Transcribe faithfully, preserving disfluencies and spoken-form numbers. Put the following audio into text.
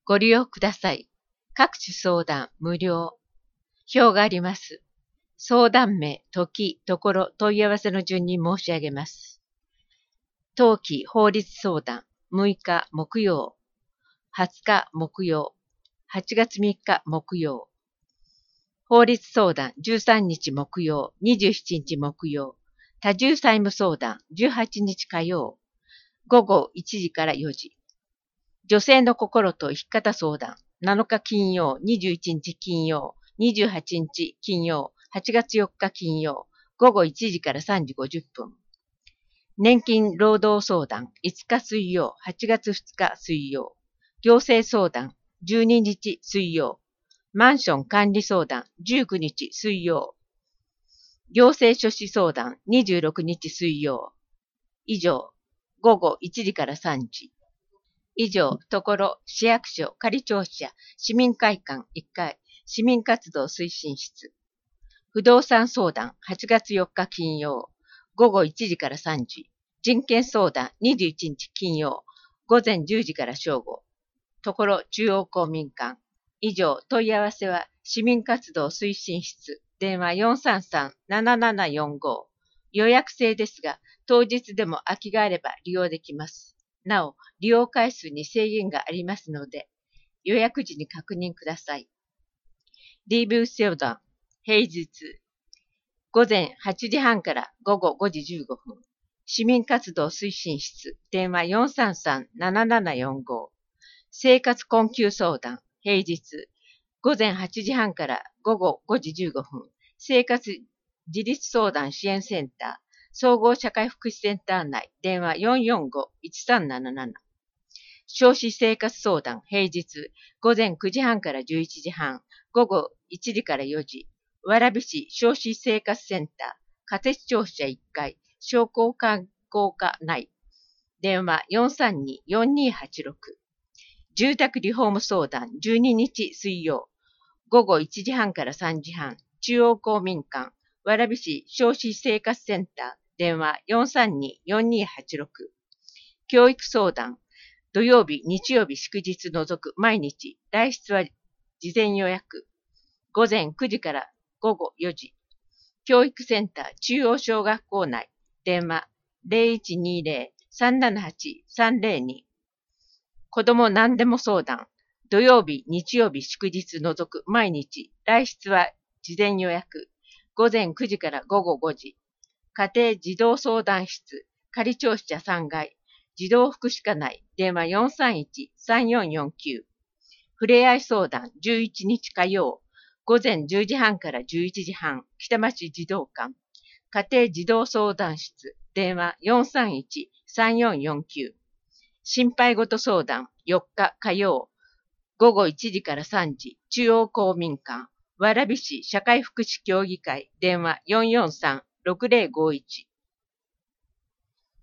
ご利用ください。各種相談無料。表があります。相談名、時、ところ、問い合わせの順に申し上げます。当期法律相談むいか木曜、はつか木曜、はちがつみっか木曜。法律相談じゅうさんにち木曜、にじゅうしちにち木曜。多重債務相談じゅうはちにち火曜、ごごいちじからよじ。女性の心と生き方相談なのか金曜、にじゅういちにち金曜、にじゅうはちにち金曜、はちがつよっか金曜、ごごいちじからさんじごじゅっぷん。年金労働相談いつか水曜、はちがつふつか水曜。行政相談じゅうににち水曜。マンション管理相談じゅうくにち水曜。行政書士相談にじゅうろくにち水曜。以上、ごごいちじからさんじ。以上、ところ、市役所、仮庁舎、市民会館いっかい、市民活動推進室。不動産相談はちがつよっか金曜、ごごいちじからさんじ。人権相談にじゅういちにち金曜、ごぜんじゅうじから正午。ところ、中央公民館。以上、問い合わせは、市民活動推進室、電話 よんさんさんななななよんご。予約制ですが、当日でも空きがあれば利用できます。なお、利用回数に制限がありますので、予約時に確認ください。リーブ相談、平日、ごぜんはちじはんからごごごじじゅうごふん。市民活動推進室、電話 よんさんさんななななよんご。生活困窮相談、平日、ごぜんはちじはんからごごごじじゅうごふん。生活自立相談支援センター、総合社会福祉センター内、電話 よんよんごいちさんななな。少子生活相談、平日、ごぜんくじはんからじゅういちじはん、ごごいちじからよじ。蕨市少子生活センター、仮設庁舎いっかい、商工観光課内、電話 よんさんによんにはちろく。住宅リフォーム相談、じゅうににち水曜、ごごいちじはんからさんじはん、中央公民館、蕨市少子生活センター、電話 よんさんによんにはちろく。教育相談、土曜日、日曜日、祝日除く毎日、来室は事前予約。ごぜんくじからごごよじ。教育センター中央小学校内、電話 ゼロいちにゼロ さんななはち さんゼロに。子ども何でも相談、土曜日、日曜日、祝日除く毎日、来室は事前予約。ごぜんくじからごごごじ。家庭児童相談室、仮庁舎さんがい、児童福祉課内、電話 よんさんいちさんよんよんきゅう。ふれあい相談じゅういちにち火曜、ごぜんじゅうじはんからじゅういちじはん、北町児童館、家庭児童相談室、電話 よんさんいちさんよんよんきゅう。心配事相談よっか火曜、ごごいちじからさんじ、中央公民館、蕨市社会福祉協議会、電話 よんよんさんろくゼロごいち。